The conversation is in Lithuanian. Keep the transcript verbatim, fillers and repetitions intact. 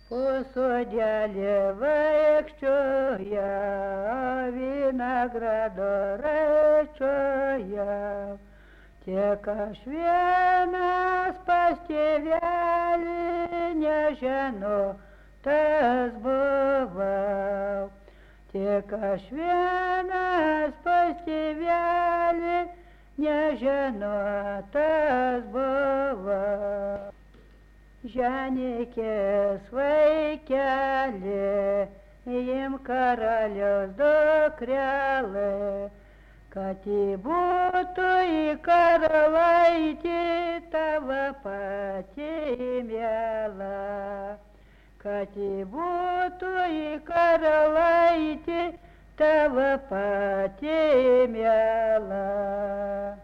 Po sodelį vaikščioja, vinagrado raičioja. Tik aš vienas pas tėvelį nežinau, tas buvau. Tik aš vienas pas tėvelį nežinau, tas buvau. Ženikės vaikelė, im karaliaus dukrelė, kad į būtų į karalaitį tavo pati miela. Kad į būtų į karalaitį tavo pati miela.